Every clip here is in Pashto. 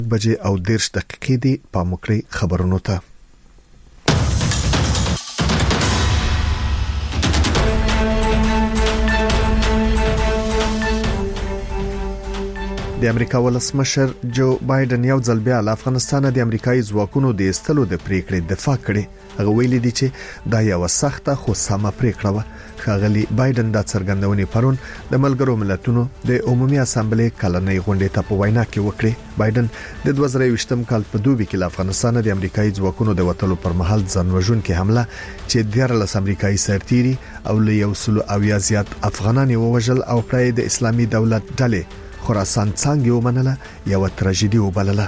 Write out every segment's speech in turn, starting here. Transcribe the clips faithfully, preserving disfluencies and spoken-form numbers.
بجې او دیرش دقیقې دی پام وکړئ خبرونو ته. د امریکا ولسمشر جو بایدن یو ځل بیا له افغانستان د امریکایي ځواکونو د ایستلو د پریکړې دفاع کړې. هغه ویلي دی چې دا یو سخته خو سمه پریکړه و. ښاغلي بایدن دا څرګندونې پرون د ملګرو ملتونو د عمومي اسامبلې کلنۍ غونډې ته په وینا کې وکړې. بایدن د دوه زره یوویشتم کال په دوبي کې له افغانستان د امریکایي ځواکونو د وټلو پر مهال ځانوژونکې حمله چې دیارلس امریکایي سرتیري او له یو سل او یا زیات افغانان ووژل او پرې د اسلامي دولت ډلې خراسان څنګه ومنله یو تراژیدي وبلله.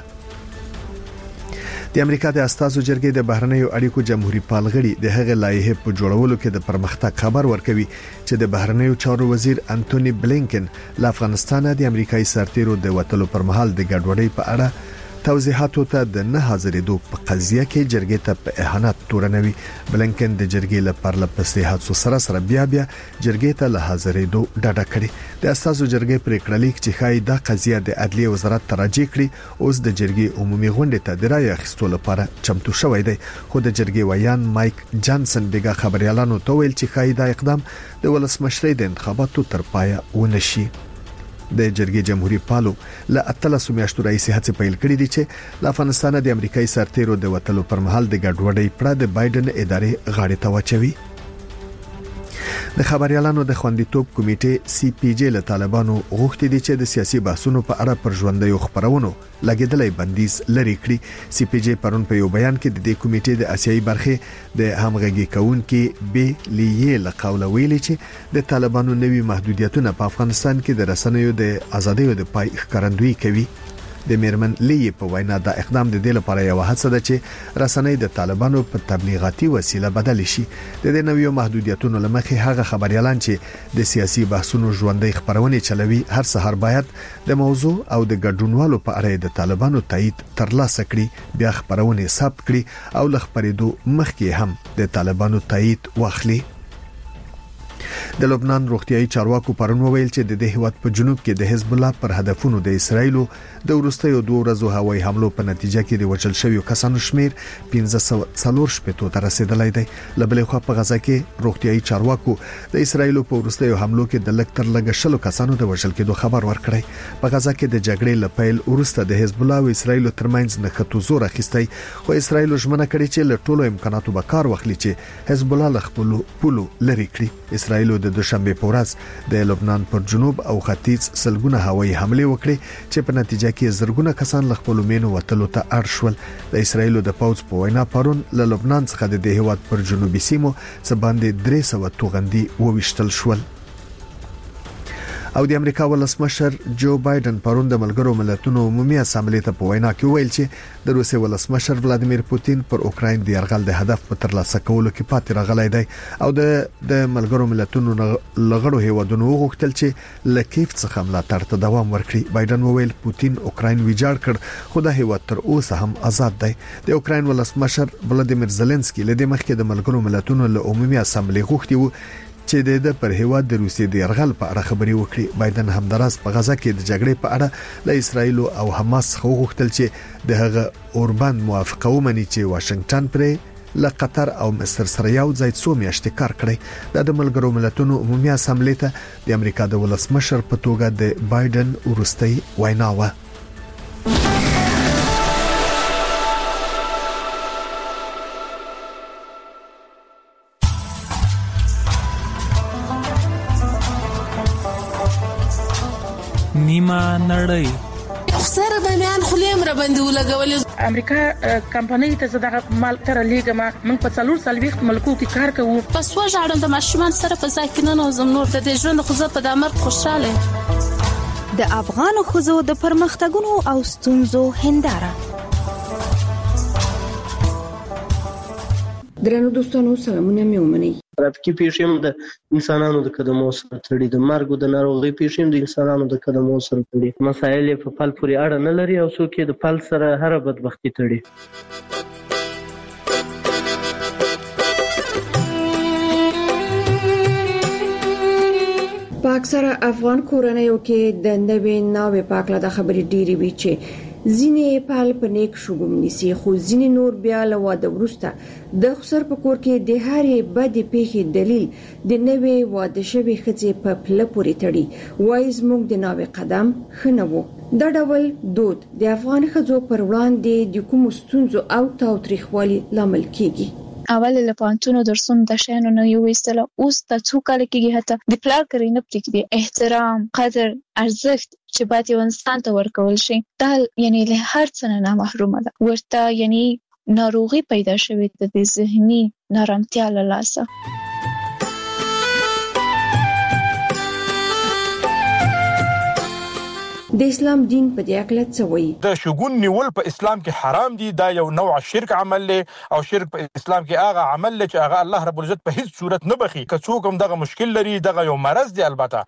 د امریکا د استازو جرګې د بهرنیو اړیکو جمهوریت پالغړي د هغه لایحه په جوړولو کې د پرمختګ خبر ورکوي چې د بهرنیو چارو وزیر انټونی بلینکن له افغانستان د امریکایي سرتیرو د وټلو پر مهال د ګډوډۍ په اړه توضیحاتو ته د نه حاضرېدو په قضیه کې جرګې ته په اهانت تورنوي. بلینکن د جرګې لپاره لپسې هڅو سره سره بیا بیا جرګې ته له حاضرېدو ډډه کړې. د استازو جرګې پریکړه لیک چې خای دا قضیه د عدلیه وزارت تراجع کړي اوس د جرګې عمومي غونډې ته د رای اخیستلو لپاره چمتو شوی دی. خو د جرګې ویان مایک جانسن دغه خبريالانو ته ویل چې خای دا اقدام د ولسمشرۍ د انتخاباتو تر پایه ونشي. د جرګې جمهوریت پالو له اتلس میاشتو راهیسې هڅې پیل کړې دي چې له افغانستان د امریکایي سرتیرو د وټلو پر مهال د ګډوډۍ پړه د بایدن ادارې غاړې ته واچوي. د خبريالانو د خوندیتوب کمیټې سی پی جی له طالبانو غوښتي دي چې د سیاسي بحثونو په اړه پر ژوندۍ خبرونو لګیدلې بندیز لري کړي. سی پی جی پرون په یو بیان کې د دې کمیټې د اسیایي برخې د همغږي کونکي بي لیه له قوله ویلي چې د طالبانو نوي محدودیتونه په افغانستان کې د رسنیو د ازادۍ د پای ښکارندویي کوي. د میرمن لی په وینا دا اقدام د دې لپاره یو هڅه ده چې رسنۍ د طالبانو په تبلیغاتي وسیله بدل شي. د دې نویو محدودیتونو لمخې هغه خبريالان چې د سیاسي بحثونو ژوندۍ خبرونه چلوي هر سحر باید د موضوع او د ګډونوالو په اړه د طالبانو تایید ترلاسه کړي، بیا خبرونه ثبت کړي او ل خبرېدو مخکې هم د طالبانو تایید واخلي. د لبنان روغتيایي چارواکو پرون ویل چې د دې هیواد په جنوب کې د حزب الله پر هدفونو د اسرایلو د ورستیو دوه ورځو هوایي حملو په نتیجه کې د وژل شویو کسانو شمیر پنځه سوه څلور شپږ ته رسیدلی دی. لبلې خو په غزا کې روغتيایي چارواکو د اسرایلو په ورستیو حملو کې د لکټر لګشلو کسانو د وژل کېدو خبر ورکړی. په غزا کې د جګړې لپیل ورسته د حزب الله او اسرایلو ترمنځ نښتو زور اخیستی، خو اسرایلو ژمنه کړې چې له ټولو امکاناتو به کار واخلي چې حزب الله له خپل پولو لري کړي. اسرایلو د دوشنبه په ورځ د لبنان پر جنوب او ختیځ سلګونه هوایي حمله وکړي چې په نتیجه کې زرګونه کسان له خپل مینو وټلو ته اړ شول. د اسرایلو د پوځ په وینا پرون له لبنان څخه د هیواد پر جنوبي سیمو څخه باندې درې سوه توغندي وویشتل شول. او د امریکا ولسمشر جو بایدن پرون د ملګرو ملتونو عمومي اسامبلې ته په وینا کې ویل چې د روسي ولسمشر ولادیمیر پوتین پر اوکراین د یرغل د هدف په ترلاسه کولو کې پاتې راغلی دی او د د ملګرو ملتونو لغړو هیوادونو غوښتل چې لکیف څخه ملاتړ ته دوام ورکړي. بایدن وویل پوتین اوکراین ویجاړ کړ خو د هیواد تر اوسه هم آزاد دی. د اوکراین ولسمشر ولادیمیر زيلنسکي له دې مخکې د ملګرو ملتونو له عمومي اسامبلې غوښتي وو چې د پر هیواد د روسي د يرغل په اړه خبري وکړي. بایدن همداراز په غزا کې د جګړې په اړه له اسرایل او حماس خو غوښتل چې د هغه اوربند موافقه ومني چې واشنگټن پرې له قطر او مصر سره یو ځای څو میاشتې کار کړی. د ملګرو ملتونو عمومي اسامبلې ته د امریکا د ولسمشر په توګه د بایدن ورستۍ وینا و. نیمه نړۍ سره د میان خلیم را باندې ولګولې. امریکا کمپنۍ ته زداغه مال تر لیګما موږ په څلور سلويخت ملکو کې کار کوو. پس وژاړم د ماشومان سره په ځای کې نه نوزم نور د ژوند خو زه په دمر خوشاله. د افغان خزو د پرمختګونو او ستونزو هنداره. درنو دوستانو سلامونه مې ومنئ. ترافیکي پیښې د انسانانو د قدمو سره تړي، د مرګ او د ناروغۍ پیښې د انسانانو د قدمو سره تړي. مسایل په پل پورې اړه نه لري او څوک د پل سره هر بدبختی تړي. په اکثره افغان کورنیو کې د نوې ناوې په اړه د خبرې ډېری وی چې ځینې پال په نیک شګوم نیسي خو ځینې نور بیا له واده وروسته د خسر په کور کې د هرې بدې پیښې دلیل د نوې واده شوې ښځې په پله پورې تړي وایي زموږ د ناوې قدم ښه نه و. دا ډول دود د افغان ښځو پر وړاندې د کومو ستونزو او تاوتریخوالي لامل کیږي. اول له پانتونو درسونو د شینو نه یو ایستله اوس ته څو کال کېږي حتی د پلار کړی نه پرېږدي. احترام، قدر، ارزښت چې باید یو انسان ته ورکول شي دا یعنی له هر څه نه محرومه ده. ورته یعنی ناروغي پیدا شوې ده د ذهني نارامتیا له لاسه. د اسلام دین په دې اړه څه وایي؟ د شګون نیول په اسلام کې حرام دي. دا یو نوع شرک عمل له او شرک په اسلام کې هغه عمل له چې هغه الله رب العزت په هیڅ صورت نه بخي. که څوک هم دغه مشکل لري دغه یو مرض دی. البته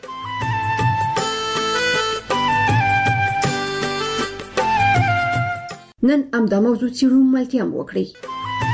نن هم دا موضوع څیړو ملتیا وکړي.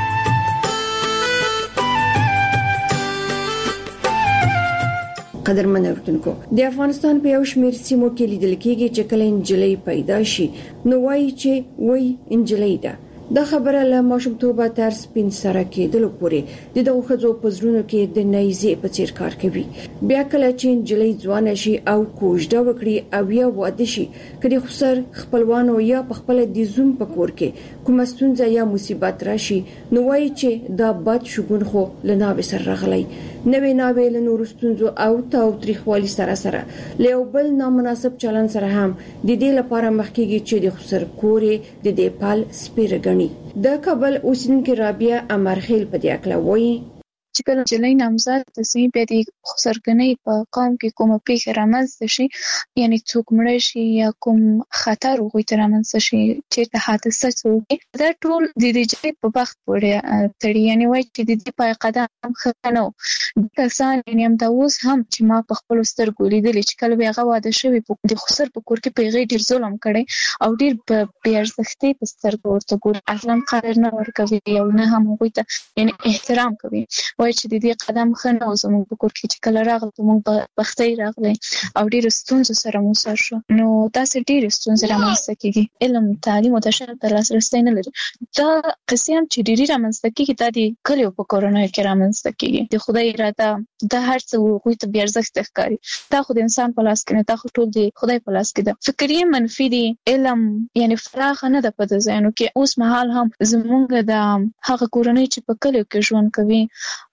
قدرمن اورېدونکو د افغانستان په یو شمېر سیمو کې لیدل کېږي چې کله انجلۍ پیدا شي نو وایي چې وای انجلۍ ده. دا خبره له ماشومتوبه تر سپین سره کېدلو پورې د دغو ښځو په زړونو کې د نیزې په څیر کار کوي. بیا کله چې انجلۍ ځوانه شي او کوژده وکړي او یا واده شي کله خسر خپلوانو یا په خپل د زوم په کور کې کومه ستونزه یا مصیبت راشي نو وایي چې دا بد شګون خو له ناوې سره راغلی. نوې ناوې له نورو ستونزو او تاوتریخوالي سره سره له یو بل نامناسب چلن سره هم د دې لپاره مخکېږي چې د خسر کورې د دې پال سپیره غني. د کابل اوسیدونکو رابعه امرخیل په دې اړه وایي چې کله جلۍ نامزد تاسو بیا د خسرګنۍ په قوم کې کومه پیښه رامنځته شي یعنی څوک مړ شي یا کوم خطر وغوي تر رامنځته شي چې حادثه څوک دا ټول د دې جلۍ په وخت پورې تړي. یعنی وایي چې د دې په قدم خنو د کسان یعنی هم دا اوس هم چې ما په خپل سترګو لیدل چې کله هغه واده شوی په د خسر په کور کې پیغې ډیر ظلم کړي او ډیر په بې ارزښتۍ په سترګو ورته ګوري اصلا قدر نه ورکوي او نه هم هغوی ته یعنی احترام کوي. وایي چې د دې قدم خنه او زموږ په کور کې چې کله راغله موږ بختۍ راغله او ډېر ستونزو سره مو سر شو نو تاسو ډېر ستونزې رامنځته کیږي. علم، تعلیم او تشنه تر لاسرسي نه لري. دا قصې هم چې ډېری رامنځته کیږي دا د کلیو په کورونو کې رامنځته کیږي. د خدای اراده دا هر څه وغوي ته بیا ارزښت ښکاري. دا خو د انسان په لاس کې نه، دا خو ټول د خدای په لاس کې ده. فکري منفي دي، علم یعنی فراخ نه ده په ځانو کې. اوس مهال هم زمونږ د هغه کورنۍ چې په کلیو کې ژوند کوي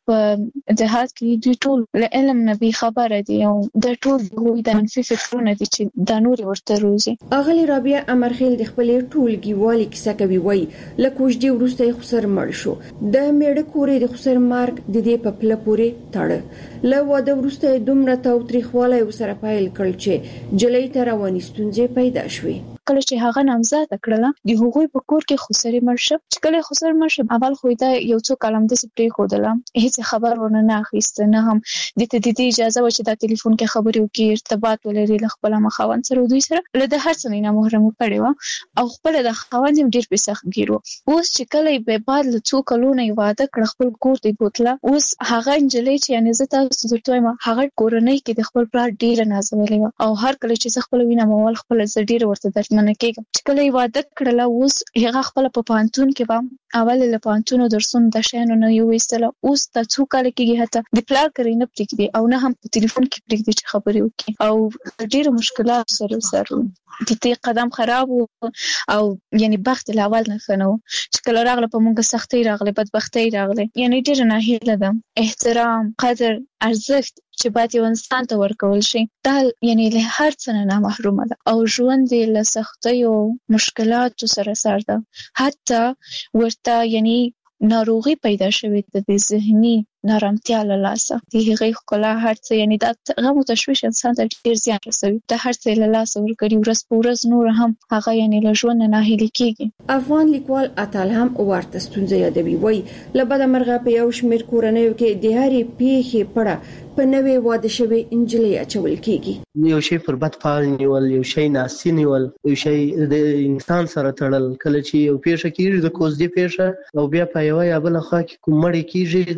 په جهاد کې دوی ټول له علم نه بي خبره دي او د ټول د منفي فکرونه دي چې د نور ورته روزي. اغلی رابعه امرخیل د خپل ټولګي والی کیسه کوي. وای له کوژدې وروسته خسر مړ شو. د میړه کورې د خسر مارګ د دې په پله پورې تړ. له واده وروسته دومره تاوتریخوالی وسره پیل کړ چې جلۍ ته رواني ستونزې پیدا شوې. کله چې هغه نامزد کړله د هغوی په کور کې خسرې مړ شو. چې کله خسر مړ شو اول خو دا یو څو کلم د سپری خودله هیڅ خبر ورنه نه اخیسته، نه هم د تدې اجازه و چې د ټلیفون کې خبرې وکړي، ارتباط ولري له خپل مخاون سره دوی سره له د هر څه نه محرم کړي و او خپل د خاوند ډیر په سخت ګیرو. اوس چې کله به بعد له څو کلونو واده کړ خپل کور دی بوتله. اوس هغه انجلۍ چې یعنی زه تاسو درته ما هغه کورنۍ کې د خپل پلار ډیر نازولې و او هر کله چې خپل وینم اول خپل ډیر ورته درمنه کېږم. چې کله واده کړله اوس هغه خپل په پانتون کې و اول له پانتونو درسونو د شینو نه یو ایستله. اوس ته څو کال کېږي حتی د پلار کړی نه پرېږدي او نه هم په ټلیفون کې پرېږدي چې خبرې وکړي او ډېر مشکلات سره سره د دې قدم خراب او یعنی بخت له اول نه خنو چې کله راغله په موږ سختۍ راغله، بدبختۍ راغله. یعنی ډېر ناهیله ده. احترام، قدر، ارزښت چې باید یو انسان ته ورکول شي دا یعنی له هر څه نه محرومه ده او ژوند له سختیو مشکلاتو سره سر ده. حتی ورته یعنی ناروغي پیدا شوې ده د ذهني نارامتیا له لاسه. د هغې ښکلا هر څه یعنی دا غم او تشویش انسان ته ډېر زیان رسوي. د هر څه له لاسه ورکړي ورځ په ورځ نور هم هغه یعنی له ژوند نه ناهیلي کېږي. افغان لیکوال اتل هم ورته ستونزه یادوي. وایي له بده مرغه په یو شمېر کورنیو کې د هرې پیښې پړه په نوې واده شوې انجلۍ اچول کېږي. یو شی پر بد فعال نیول، یو شی ناسي نیول، یو شی د انسان سره تړل. کله چې یو پیښه کېږي د کوزدې پیښه او بیا په یوه یا بله خوا کې کوم مړی کېږي د دغه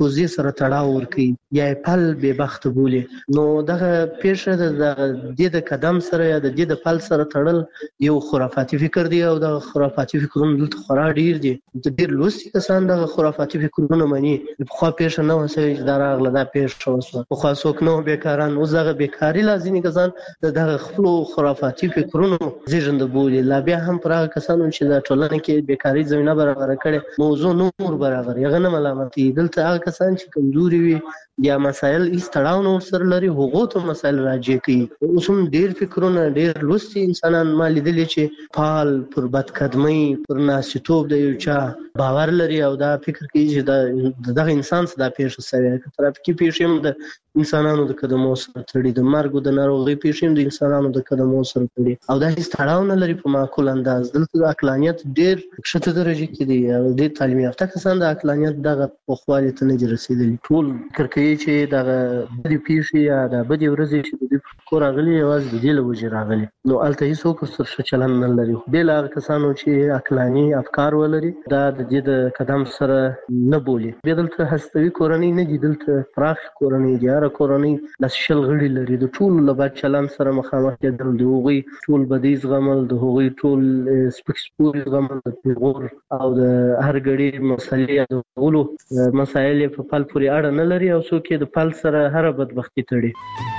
حوزې سره تړاو ورکوي یا پل به بخت بولي. نو دغه پیښه د دې د قدم سره یا د دې د پل سره تړل یو خرافاتي فکر دی او د خرافاتي فکرونو دلته خورا ډیر دي. د ډیر لوستي کسان دغه خرافاتي فکرونه مني. خو پیښه نه وسوي چې دا راغله دا پیښه وسوه خو څوک نو بیکاران اوس دغه بیکاری لازمي کسان دغه خپل خرافاتي فکرونو زیږنده بولي. لا بیا هم پر هغه کسانو چې د ټولنې کې بیکاری زمينه برابر کړي موضوع نور برابر یغه نه ملامتي. دلته هغه کسان چې کمزوري وي یا مسایل ایستړاو نو سره لري هغه ته مسایل راځي کوي. اوس هم ډیر فکرونه ډیر لوستي انسانان ما لیدلي چې پال پر بدقدمۍ پر ناسیتوب د یو چا باور لري او دا فکر کوي چې دغه انسان څخه دا پیښه سوي ترافیکي پیښې هم د انسانانو د قدمو سره تړي د مرګ د ناروغي پیښې هم د انسانانو د قدمو سره تړي او دا هیڅ تړاو نه لري په معقول انداز. دلته د عقلانیت ډیر ښه درجه کې دی او د تعلیم یافته کسان د عقلانیت دغه په خواله ته نه رسیدلي. ټول فکر کوي چې دغه د پیښې یا د بدې ورځې چې د کور راغلي یوازې د دې له وجې راغلي نو هلته هیڅوک ورسره ښه چلند نه لري. بې له هغه کسانو چې عقلاني افکار ولري دا د دې د قدم سره نه بولي. بیا دلته هستوي کورنۍ نه دي، دلته پراخ کورنۍ دي. هره کورنۍ لس شل غړي لري. د ټولو له بد چلند سره مخامخ کېدل، د هغوی ټول بدۍ زغمل، د هغوی ټول سپک سپوري زغمل، د پیغور او د هر ګړي مسلې یادولو مسایل یې په پل پورې اړه نه لري او څوک یې د پل سره هره بدبختي تړي.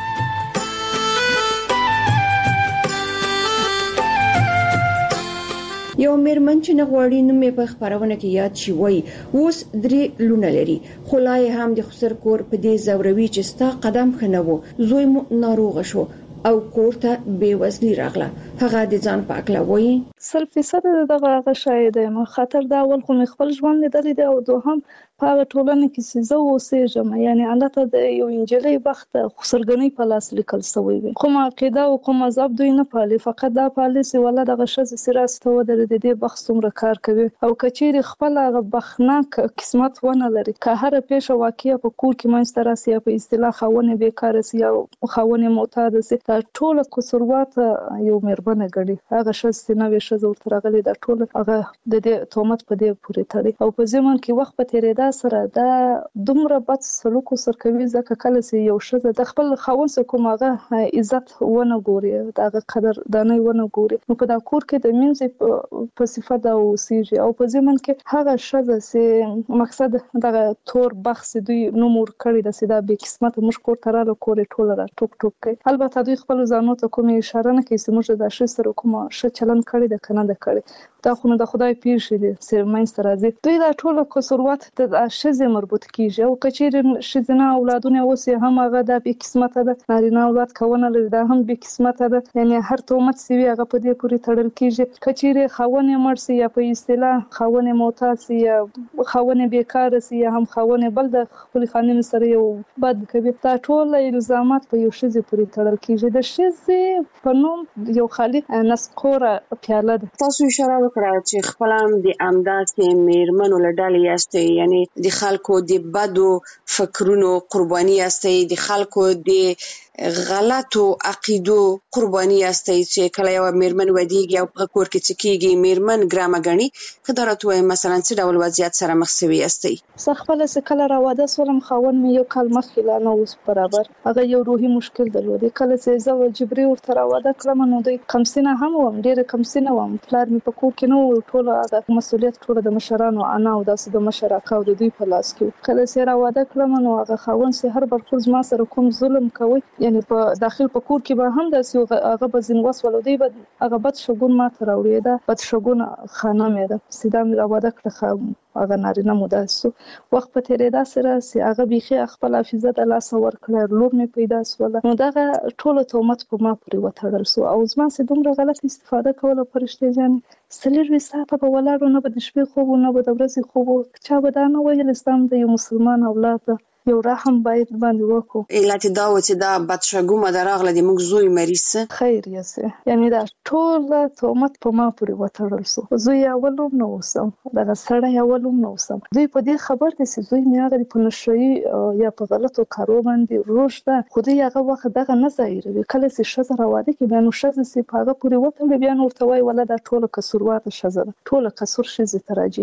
یو میرمن چې نه غواړي نوم یې په خبرونه کې یاد شي وایي اوس درې لونه لري خو لا یې هم د خسر کور په دې زوروي چې ستا قدم ښه نه و، زوی مو ناروغه شو او کور ته بې وزلي راغله. هغه د ځان په اکله وایي سل فیصد دغه هغه شاید یم. خاطر دا اول خو مې خپل ژوند لیدلی دی او دوهم په هغه ټولنه کې چې زه اوسېږم یعنی البته د یو انجلۍ بخت خسرګنۍ په لاس لیکل شوی وي. کوم عقیده او کوم مذهب دوی نه پالي، فقط دا پالي چې ولا دغه ښځې چې راسته ودرېدې د دې بخت څومره کار کوي او که چیرې خپل هغه بخناک قسمت ونه لري که هره پیښه واقعه په کور کې منځته راسي یا په اصطلاح خاوند یې بېکاره سي یا خاوند یې معتاده سي دا ټوله قصوروات یو مېرمنه ګڼي. هغه ښځه چې نوې ښځه ورته راغلې دا ټوله هغه د دې تهمت په دې پورې تړي او په ضمن کې وخت په تېرېدا سره دا دومره بد سلوک سره کوي ځکه کله چې یو ښځه د خپل خاوند سره کوم هغه عزت ونه ګوري دغه قدر دانه ونه ګوري نو په دا کور کې د مینځ په صفت او سیږي او په ضمن کې هغه ښځه چې مقصد دغه تور بخس دوی نو مور کړی د سیدا به قسمت مش کور تراله کور ټوله را ټوک ټوک کوي. البته دوی خپل ځانو ته کوم اشاره نه کوي چې موږ د ښه سره کوم ښه چلند کړی د کنه د کړی دا خو د خدای پیښې دي چې مینځ راځي. دوی دا ټول قصوروات د ښځې مربوط کیږي او کچېر ښځینه اولادونه اوس هم هغه د به قسمت ده، نارینه اولاد کونه لري دا هم به قسمت ده. یعنی هر تومت سی هغه په دې پوری تړل کیږي. کچېر خاون مر سي یا په اصطلاح خاون معتاد سي یا خاون بیکار سي یا هم خاون بل د خپل خانم سره یو بد کوي دا ټول الزامات په یو ښځې پوری تړل کیږي. د ښځې په نوم یو خالي نسکوره پیاله ده. تاسو اشاره وکړه چې خپل هم د امداسې میرمنو له ډلې یاستئ، یعنی د خلکو د بدو فکرونو قرباني یاستئ، د خلکو د غلطو عقیدو قرباني یاستئ چې کله یو میرمن ودیږي او په کور کې چې کېږي میرمن ګرامه ګڼي که دا راته وایي مثلا څه ډول وضعیت سره مخ سوي یاستئ؟ زه خپله چې کله راواده شولم خاوند مې یو کال مخکې لا نه اوس برابر هغه یو روحي مشکل درلودی. کله چې زه جبري ورته راواده کړم نو دوی کمسینه هم وم، ډېره کمسینه وم، پلار مې په کور کې نه و، ټوله هغه مسؤلیت ټوله د مشرانو انا او داسې د مشر اکا او د دوی په لاس کې. کله چې راواده کړم نو هغه خاوند چې هر برخور زما سره کوم ظلم کوي یعنی په داخل په کور کې به هم داسې هغه به ځین وسولو دی به هغه بد شګون ماته راوړی ده، بد شګون خانه مې ده. سیدا مې راواده کړه هغه نارینه مو داسو وخت په تیرېدا سره چې هغه بيخي خپل حافظه د لاس ورکړه لور مې پیدا سوله نو دغه ټول تهمت په ما پورې وتړل سو او زما سي دومره غلط استفاده کوله فرشته جان سلیر وساته په ولاړو نه به د شپې خوب نه به د ورځې خوب چا به دا نه ویل اسلام د یو مسلمان اولاد یو رحم باید باندې وکړو. علت دا و چې دا بدشګومه دراغله د موږ زوی مریض خیر یې یعنی دا ټول تهمت په ما پورې وتړل سو. زوی اولوم نو وسم دا سړی اولوم نو وسم دوی په دې خبر دي چې زوی مې هغه په نشي یا په غلطو کارو باندې روشته خو دې هغه وخت دغه نه ظاهروي. کله چې ښځه راواده کې بیا نو ښځه چې په هغه پورې وتړل بیا نو ورته وایي ولا دا ټول قصوروات ښځه ټول قصور ښځې ته راځي کې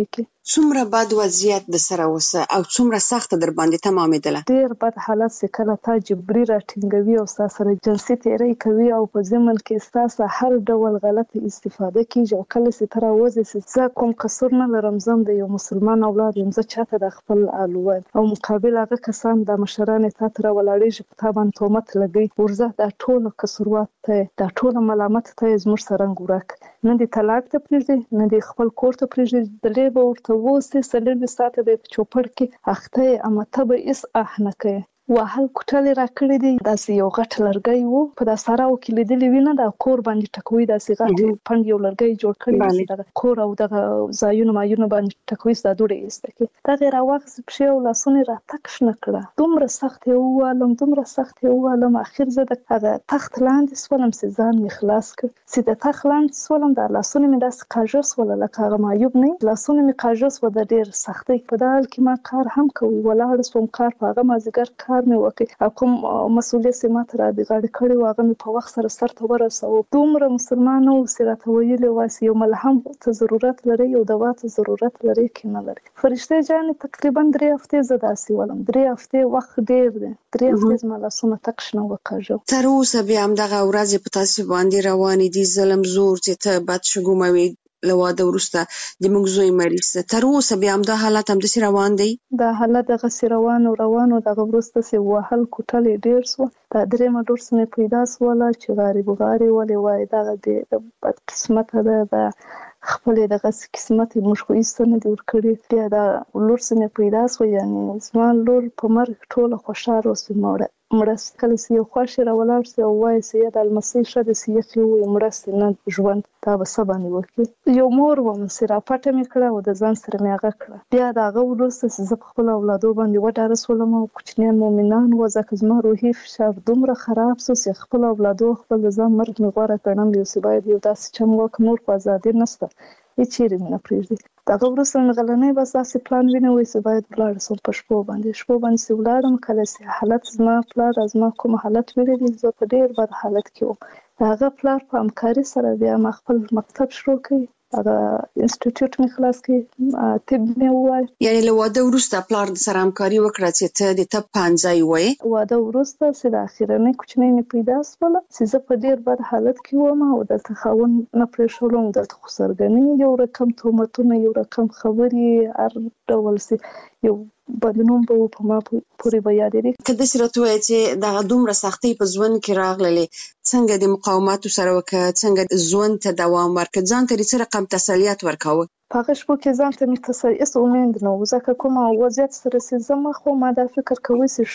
څومره بد وضعیت د سره وسه او څومره سخت در باندې تمامېدله؟ ډیر بد حالت چې کله تا جبري راټینګوي او ستا سره جنسي تیری کوي او په ضمن کې ستا هر ډول غلطه استفاده کیږي او کله چې تر اوسه چې زه کوم قصور نه لرم، زم د یو مسلمان اولاد یم، زه چاته د خپل الوان او مقابل هغه کسان د مشران ته تر ولاړېږي په تابان تهمت لګي ورزه د ټولو قصوروات ته د ټولو ملامت ته زموږ سرنګ ورک نه دي طلاق ته پریږدي نه دي خپل کور ته پریږدي د لیبه ورته ووسي سلوي ساعته به په چوپړ کې اخته امته به اس احنکه وهل کوټل را کړی دی داسې یو غټ لرګی وو په د ساراو کې لیدلې وینه د کور باندې ټکوي داسې غټ پند یو لرګی جوړ کړی دی د کور او د زایونو مایونو باندې ټکوي د دوړې ایسته کې دا غیر واغس په یو لاسونه را تک شنه کړه دومره سخت یو ولم دومره سخت یو ولم اخر زه د هغه تخت لاندې سولم سي ځان می خلاص کړ سي د تخت لاندې سولم د لاسونه می داسې کاژس ولا لکه هغه مایوب نه لاسونه می کاژس و د ډیر سختي په دال کې ما کار هم کوي ولاړ سوم کار په هغه مازیګر کار مې وکړ او کوم مسؤلیت سي ماته را دي غاړه کړی واغه مې په وخت سره سر ته ورسو دومره مسلمانانو سره ته ویلې واسي یو ملهم ته ضرورت لري یو دوا ته ضرورت لري کې نه لري فرشته جان تقریبا درې هفته زداسي ولم درې هفته وخت ډیر دی درې هفته زما لاسونه تک شنه وکړو تر اوسه بیا هم دغه ورځ په تاسو باندې روان دي ظلم زور چې ته بد شګوموي لواده ورسته د موږ زوی مریض تر اوسه بیا هم دا حالت هم د روان دی دا حالت دغه روان او روانو دغه ورسته سی وهل کوټل ډیر سو دا درې مډور سمې پیدا سواله چې غریب غاری ولې وای دغه د بد قسمت ده خپل دغه قسمت موږ خو ایست نه دی ورکړي بیا دا لور سمې پیدا سو یعنی زما لور په مرګ ټوله خوشاله اوسه مړه مړه کله سي خوښ را ولاړ سي او وای سي د المسي شد سي خو مړه نه ژوند دا به سبانه وکړي یو مور و من سره پټه مې کړه او د ځان سره مې هغه کړه بیا دا هغه ورسته زه خپل اولادو باندې وډاره سولم او کوچنیان مؤمنان و ځکه زما روحي فشار دومره خراب سو چې خپل اولادو خپل ځان مرګ مې غوړه کړم یو سی باید یو داسې چم وک نور په ازادي نشته هیڅ چیرې نه پریږدي دغه ورسره غلنې بس داسې پلان ویني وای چې باید بلار سم په شپو باندې شپو باندې سولارم کله چې حالت زما پلار از ما کوم حالت ویلې زه په ډیر بد حالت کې وم هغه پلار په همکاري سره بیا ما خپل مکتب شروع کړ هغه انسټیټیوټ می خلاص کړ طب مې وای یعنی له واده وروسته پلار سره همکاري وکړه چې ته د طب پانځای وای واده وروسته چې د اخیرنۍ کوچنۍ می پیدا سول چې زه په ډیر بد حالت کې وم او د تخاون نه پرېښولم د خسرګنۍ یو رقم تهمتونه یو رقم خبري هر ډول سي یو بدنوم به په ما پوری بیا دی کله چې راته وای چې دا دومره سختي په ژوند کې راغللې څنګه د مقاومت سره وکړه څنګه ژوند ته دوام ورکړ ځان ته څه رقم تسلیت ورکاوه په هغه شپه کې ځان ته مې تسلیت امید نه و ځکه کوم وضعیت سره چې زما خو ما دا فکر کوي چې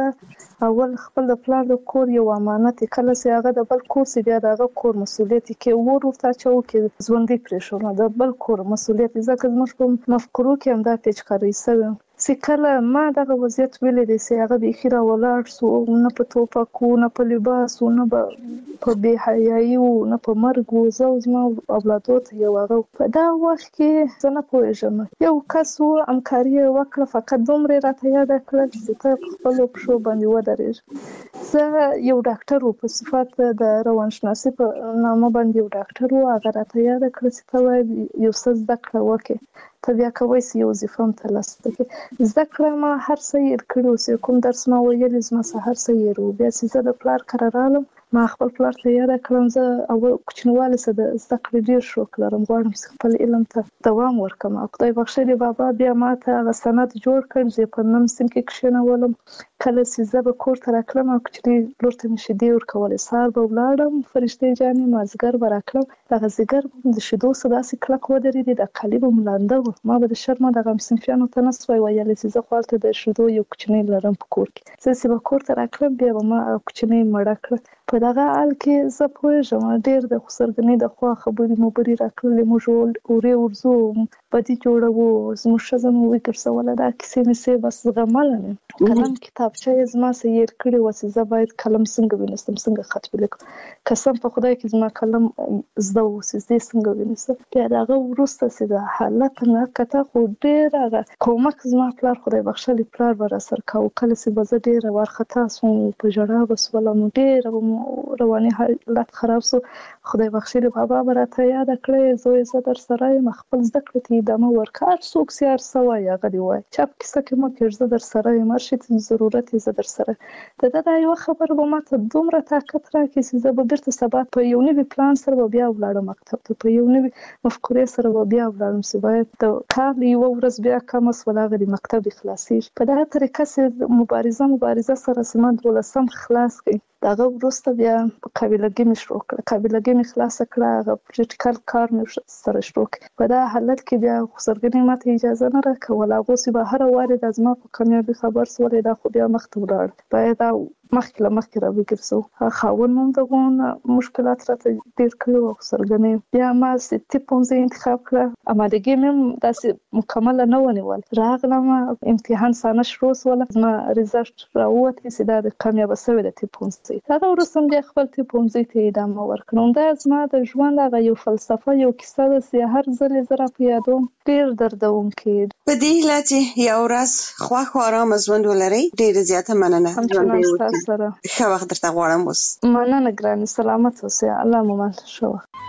شزه اول خپل پلان د کور یو امانت کله چې هغه د بل کور سی بیا دغه کور مسولیت کې ور ورته چاو کې ژوندۍ پرېښول د بل کور مسولیت ځکه زموږ په مفکورو کې هم دا پیچکاري سوي چې کله ما دغه وضعیت ویلې دي چې هغه به خیره ولاړ سو نه په توپکو نه په لباس نه په بے حیايي او نه په مرګ او زوج ما اولادو ته یو هغه په دا وخت کې زه نه پوهېږم یو کس و همکاري وکړه فقط دومره راته یاد کړل چې ته خپل پښو باندې ودرېږ زه یو ډاکټر و په صفت د روانشناسي په نامه باندې یو ډاکټر و هغه راته یاد کړل چې ته یو څه زده کړه وکړې ته بیا کوي چې یو وظیفه هم ترلاسه کړې زده کړه ما هر څه یې کړي اوس کوم درس ما ویلې زما څه هر څه یې رو بیا چې زه د پلار کره رالم ما خپل پلار ته یاد کړم زه اول کوچنیواله څه د زده کړې ډیر شوق لرم غواړم چې خپل علم ته دوام ورکړم خدای بخښلي بابا بیا ما ته هغه سند جوړ کړ چې په نم سیم کې کښېنولم کله چې زه به کور ته راتلم او کوچنی لور ته مې شیدې ورکولې سهار به ولاړم فرشتې جانې مازدیګر به راتلم دغه زیګر د شیدو څه داسې کلک ودرېدې د قالب هم لانده و ما به د شرمه دغه صنفیانو ته نه سوای ویلی چې زه خو هلته د شیدو یو کوچنی لرم په کور کې زه چې به کور ته راتلم بیا به ما کوچنی مړه کړه په دغه حال کې زه پوهېږم ډېر د خسرګنۍ د خوا خبرې مبرې راکړلې موږ اورې ورځو بدي جوړوو زموږ ښځه مې وګرځوله دا کیسې مې بس زغمله مې قلم کتابچه یې زما څه هېر کړې وه چې زه باید قلم څنګه ونیسم څنګه خط ولیکم قسم په خدای کې زما قلم زده و چې زه څنګه ونیسم بیا د هغه وروسته چې د حالت نه کته خو ډېر هغه کومک زما پلار خدای بخښلي پلار به راسره کوه کله چې به زه ډېره وارخطا سوم په ژړا به سولم ډېره رواني حالت خراب سو خدای بخښلي بابا به راته یاد کړی زوی زه در سره یم خپل زده کړې ته ادامه ورکړ. څوک سیار سوای هغه دی وای چا په کیسه کې مو کې زه در سره مرشد ضرورت یې زه در سره ته دا یو خبر به ماته دومره طاقت راکړي چې زه به بیرته سبا په یو نوي پلان سره بیا ولاړم مکتب ته، په یو نوي مفکورې سره بیا ولاړم چې باید د کال یو ورځ بیا کم اس ولاغه د مکتب خلاصي. په دغه طریقه سره مبارزه مبارزه سره سم دولسم خلاص کړي. داغه وروسته بیا قابلګي مې شروع کړه، قابلګي مې خلاص کړه، هغه پریکټیکل کار مې سره شروع کړ. په دا حالت کې بیا خسرګنې ماته اجازه نه راکوله، هغه سی به هر واره د ازما په کامیابی خبر سولې دا خو بیا مخته ولاړ. باید مخکې له مخکې را وګرځو. خاون مم دغه مشکلات راته ډیر کړو او خسرګنې بیا ما ستې پونځه انتخاب کړه. امادګي مې داسې مکمل نه ونیول. راغلم امتحان سانه شروع سول، ما ریزلټ راووت چې دا د کامیاب شوی د تی پونځه هغه وروسته بیا خپل تی پونځه ته ادامه ورکړم. دا زما د ژوند هغه یو فلسفه یو کیسه ده چې هر ځل زه را په یادوم ډیر دردونکې. په دې هیله چې یو ورځ خوښ او آرام ژوند ولرئ. ډیره زیاته مننه. همچنان سره ښه وخت درته غواړم. اوس مننه ګرانې، سلامت اوسئ. الله مو مل شو.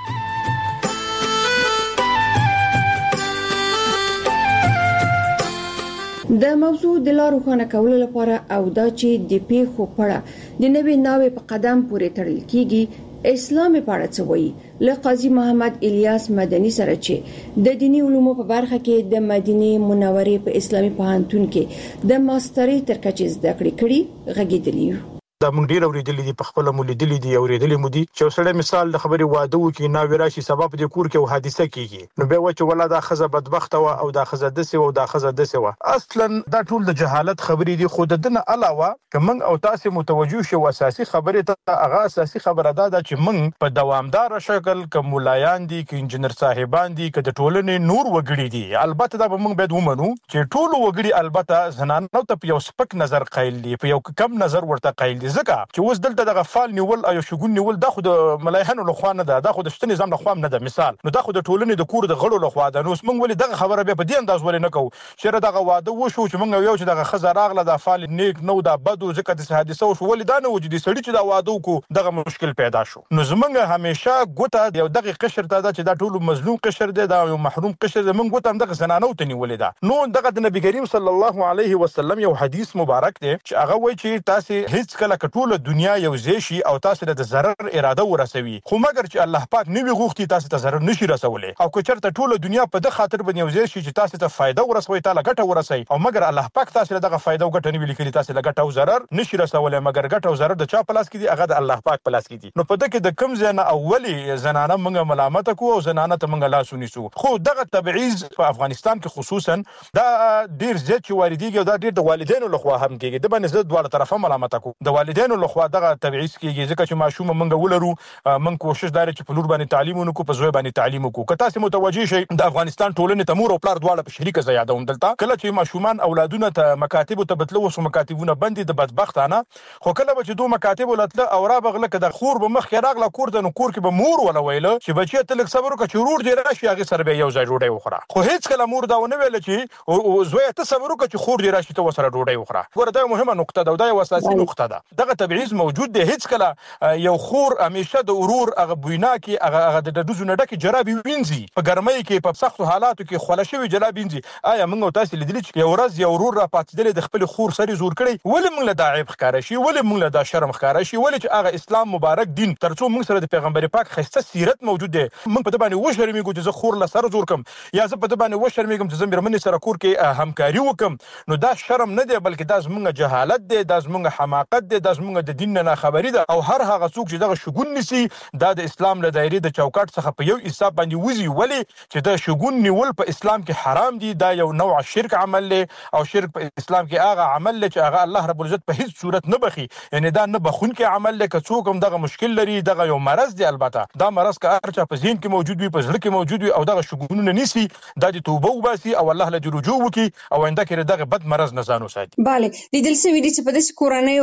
د موضوع د لارو خانه کولو لپاره او دا چې د پیښو پړه د نوې ناوې په قدم پورې تړل کیږي، اسلام په اړه څه وایي له قاضي محمد الیاس مدني سره چې د دینی علومو په برخه کې د مدینه منورې په اسلامي پوهنتون کې د ماسترۍ تر کچې زده کړې کړي غږیدلی. دا مونږ ډیر اوریدلې دي، په خپل مولیدلې دي اوریدلې مو دي چې سره مثال د خبري واده وکي نا وراشي سبب د کور کې حادثه کیږي نو به و چې ولا دا خزه بدبخته و او دا خزه دسه و دا خزه دسه و. اصلا دا ټول د جهالت خبرې دي. خود دنه علاوه کوم او تاسو متوجه شو اساسي خبره ته هغه اساسي خبره ده چې موږ په دوامدار شکل کوم مولایان دي کې انجنیر صاحبان دي کې د ټولنې نور وګړي دي. البته دا به موږ باید ومنو چې ټول وګړي البته زنانو ته په یو سپک نظر قایل دي، په یو کم نظر ورته قایل دي، ځکه چې اوس دلته د غفال نیول او شګون نیول دا خو د ملایحنو لخوا نه ده، دا خو د شته نظام لخوا نه ده. مثال نو دا خو د ټولنې د کور د غړو لخوا ده. نو موږ ولې دغه خبره به په دې انداز ولې نه کوو چې دغه واده وشو چې موږ یو چې دغه خزه راغله د فال نیک نو دا بدو ځکه د حادثه وشو ولې دا نه وجودي سړی چې دا واده وکړو دغه مشکل پیدا شو. نو زمونږ همیشه ګوته یو دغه قشر ته ده چې دا ټول مظلوم قشر دی، دا یو محروم قشر دی. موږ ګوته هم دغه زنانو ته نیولې ده. نو دغه د نبی کریم صلی الله علیه وسلم یو حدیث مبارک دی چې هغه وایي چې تاسو هیڅ کله کټوله دنیا یو شي او تاسو د ضرر اراده ورسوي، خو مګر چې الله پاک نوی غوښتي تاسو ته ضرر نشي رسولای. او که چېرته ټوله دنیا په د خاطر باندې یو شي چې تاسو ته فائدہ ورسوي، تعالی ګټه ورسوي، او مګر الله پاک تاسو له دغه فائدہ او ګټه نه ویل کړي، تاسو له ګټه او ضرر نشي رسولای، مګر ګټه او ضرر د چا په لاس کې دي؟ هغه د الله پاک په لاس کې دي. نو په دغه د کم ځای نه اولی زنانه موږ ملامت کو او زنانه ته موږ لاس ونیسو. خو دغه تبعیض په افغانستان کې خصوصا دا ډیر زیات چې واردېږي او دا ډیر د والدینو لخوا هم کېږي. د باندې زه دواړه طرفه ملامت کو، د والدینو لخوا دغه تبعیض کېږي ځکه چې ماشوم منګه ولرو، من کوشش دار چې په لور باندې تعلیم ونکو، په زوی باندې تعلیم وکړو. که تاسو متوجي شئ د افغانستان ټولنې ته مور او پلار دواړه په شریکه زیاده دلته کله چې ماشومان اولادونه ته مکاتب ته بتلو وسو مکاتبونه بندي د بدبختانه، خو کله چې دوه مکاتب ولتل او را بغله کده خور به مخ کې راغله کور د نو کور کې به مور ولا ویله چې بچی ته لک صبر وکړه چې رور دی راشي هغه سره به یو ځای ډوډۍ وخوره. خو هیڅ کله مور دا ونه ویل چې زوی ته صبر وکړه چې خور دی راشي ته وسره ډوډۍ وخوره. ورته مهمه نقطه ده، دا یو اساسي نقطه ده. دغه تبعیض موجود دی. هیڅ کله یو خور همیشه د ورور هغه بوینا کې هغه هغه د دزونه ډکه جرابي وینځي، په ګرمۍ کې په سختو حالاتو کې خوله شوی جرابي وینځي. آیا موږ تاسو لیدلی چې یو ورځ یو ورور را پاتېدل د خپل خور سره زور کړي؟ ولې موږ له دا عیب ښکارا شي؟ ولې موږ له دا شرم ښکارا شي؟ ولې چې هغه اسلام مبارک دین ترڅو موږ سره د پیغمبر پاک خسته سیرت موجود دی، موږ په دې باندې وشرمېږو چې زه خور له سره زور کم یا زه په دې باندې وشرمېږم چې زه مېرمنې سره کور کې همکاري وکم؟ نو دا شرم نه دی بلکې دا زموږ جهالت دی، دا زموږ حماقت دی، دا زموږ د دین نه خبري ده. او هر هغه څوک چې دغه شګون نسی دا د اسلام له دایرې د چوکاټ څخه په یو حساب باندې وزي. ولی چې د شګون نیول په اسلام کې حرام دي، دا یو نوع شرک عمل له او شرک په اسلام کې هغه عمل له چې هغه الله رب العزت په هیڅ صورت نه بخي، یعنی دا نه بخون کې عمل له که څوک هم دغه مشکل لري، دغه یو مرض دی. البته دا مرض که هر چا په ذهن کې موجود وي، په زړه کې موجود وي او دغه شګونونه نیسی، دا د توبه وباسي او الله له رجوع وکي او آینده کې دغه بد مرض نه ځان وساتي. bale لیدل سوي دي چې په داسې کورنیو کې بیا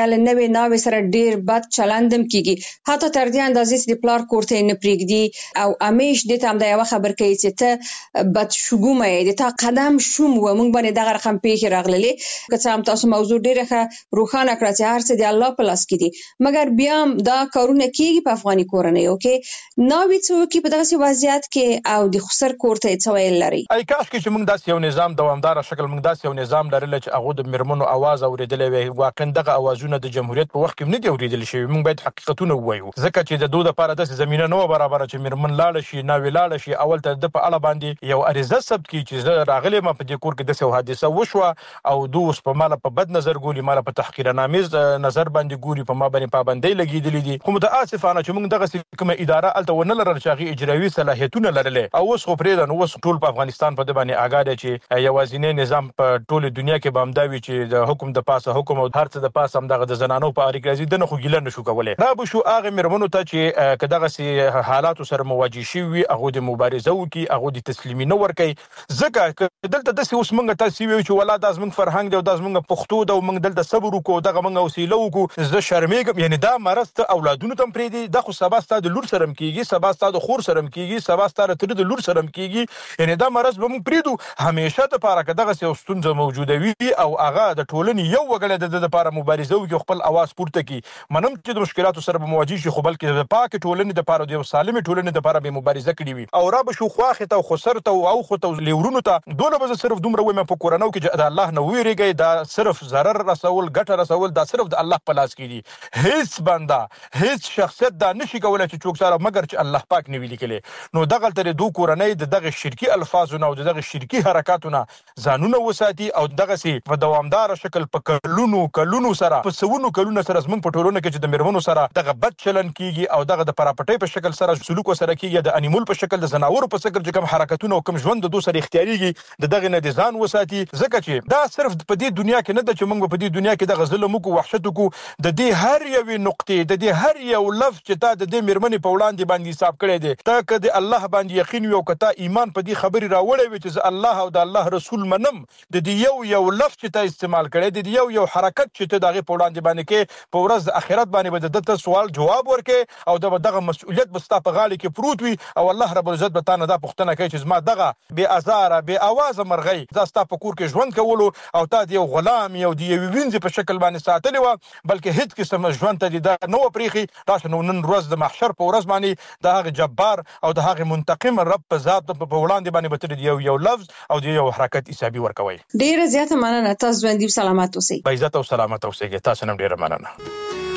له نوې ناوې سره ډیر بد چلندم کیږي حتی تر دې اندازې چې پلار کوړته نه پریږدي او امیش د تام د یو خبر کوي چې ته بد شګومه د تا قدم شوم و مونږ باندې دغه رقم پیښ راغلي که څه هم تاسو موضوع ډیره ښه روښانه کړه چې هر څه د الله په لاس کې دي مګر بیا دا کارونه کیږي په افغاني کورنۍ اوکې ناوې څوک په دغه وضعیت کې او د خسر کوړته څه ویل لري ای کاش کې چې موږ داسې یو نظام دوامدار شکل موږ داسې یو نظام لرل چې هغه د مرمنو आवाज اوریدلې وي واقعا دغه اوازونه د جمهوریت په وخت کې نه دی اوریدل شوی موږ باید حقیقتونه ووایو ځکه چې د دوه لپاره د زمينه نو برابر چې مرمن لاړ شي ناوې لاړ شي اول ته د په اړه باندې یو اړیزه ثبت کی چې راغلی ما په دې کور کې د څه حادثه وشوه او دوه په مال په بد نظر ګوري مال په تحقیرنامز نظر باندې ګوري په ما باندې پابندۍ لګیدلې دي خو متاسفانه چې موږ دغه کومه اداره الته ونه لرل چې اجرایي صلاحیتونه لرلې او اوس خو پرې د نو ټول په افغانستان په د باندې آګاده چې یوازینی نظام په ټول دنیا کې بامداوي چې د حکم د پاسه حکم او هر څه د پاسه هم دغه د زنانو په اړه کې دنه خو ګیله نشو کولای را به شو هغه مرمنو ته چې کداغه سي حالات سره مواجه شي وي هغه د مبارزه وکي هغه د تسلیمي نه ور کوي ځکه دلته د اوس موږ تاسو ویو چې ولا د زمنګ فرهنګ دی او د زمنګ پښتو د موږ دلته صبر وکړو دغه موږ وسیله وکړو زه شرمېږم یعنی دا مرسته اولادونو تم پرې دي د خو سبا ستاسو د لور سره کیږي سبا ستاسو د خور سره کیږي سبا ستاسو تر د لور سره کیږي یعنی دا مرز به موږ پریدو همیشه د پاره کداغه سي ستونزه موجوده وي او هغه د ټولنې یو وګړي د لپاره مبارزه وکړي خپل आवाज پورته کړي منم چې د مشکلاتو سره مواجه شي خو بلکې د پاک ټولنې د لپاره د سالمه ټولنې د لپاره به مبارزه کړي وي او را به شو خواخه ته خسر ته او خو ته لیورونو ته دوله به صرف دومره ومه په کورونو کې چې د الله نه ویریږي دا صرف zarar رسول ګټه رسول دا صرف د الله په لاس کې دي هیڅ بنده هیڅ شخصیت دا نشي کولای چې څوک سره مګر چې الله پاک نه ویل کړي نو دغه تر دوه کورنۍ دغه شرکی الفاظونه او دغه شرکی حرکاتونه ځانونه وساتي او دغه سي په دوامدار شکل په کلونو کلونو سره په سونو کلونو سره زمون په ټولنه کې چې د مرمنو سره دغه بد چلن کیږي او دغه د پراپټۍ په شکل سره سلوک سره کیږي د انیمول په شکل د زناور په شکل چې کوم حرکتونه او کوم ژوند د دوه سره اختیاريږي د دغه نه ځان وساتي ځکه چې دا صرف په دې دنیا کې نه د چې موږ په دې دنیا کې د ظلم او وحشت کو د دې هر یو نقطې د دې هر یو لفظ چې تا د دې مرمنې په وړاندې باندې حساب کړی دی تا کده الله باندې یقین یو کته ایمان په دې خبري راوړی وي چې الله او د الله رسول منم د دې یو یو لفظ چې تا استعمال کړی دی یو یو حرکت چې ته دغه په وړاندې باندې کې په ورځ د اخرت باندې به د سوال جواب ورکې او دغه مسؤلیت به ستا په غاړه کې پروت وي او الله رب العزت به تا نه دا پوښتنه کوي چې زما دغه بې ازاره بې اواز مرغۍ دا ستا په کور کې ژوند کولو او تا د یو غلام یو د یو وینځ په شکل باندې ساتلی و بلکې هیڅ قسم ژوند ته دا نو پریخي تاسو نو نن ورځ د محشر په ورځ باندې د هغه جبار او د هغه منتقم رب په ذات په وړاندې باندې به یو یو لفظ او د یو حرکت حسابي ورکوي ډیره زیاته مننه تاسو ژوندۍ سلامات اوسئ با عزت او سلامت اوسئ تاسو نن ډیره مننه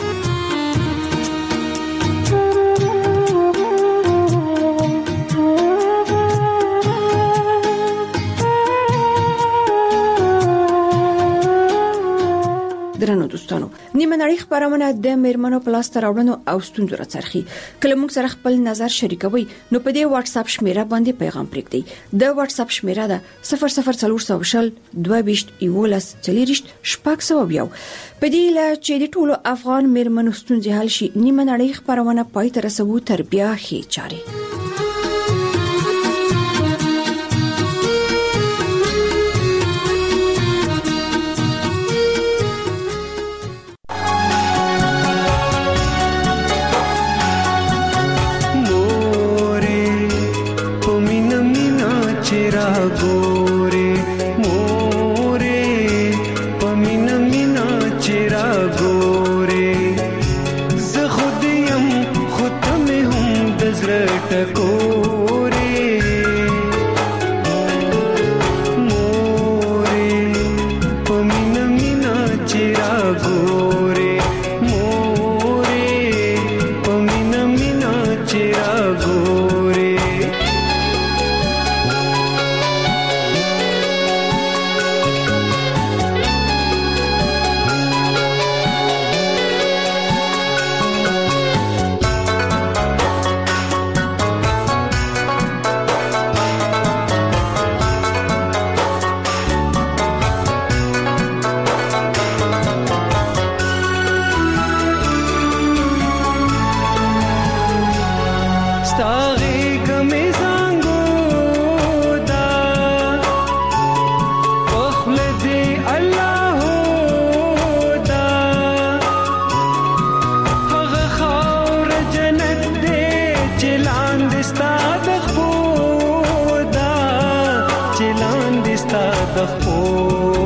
درنو دوستانو نیمه نړۍ خبرونه د میرمنو پلاس تر راوړنو او ستونزو راڅرخي کله موږ سره خپل نظر شریکوي نو په دې واتس اپ شمیره باندې پیغام پرېږدئ د واتس اپ شمیره ده صفر صفر څلور سو شل دوه بیشت یولس چلیرشت شپږ سو بیا په دې لا چې د ټولو افغان میرمنو ستونزې حل شي نیمه نړۍ خبرونه پای ته رسوي تر بیا هي چاري ټکو ستا د خو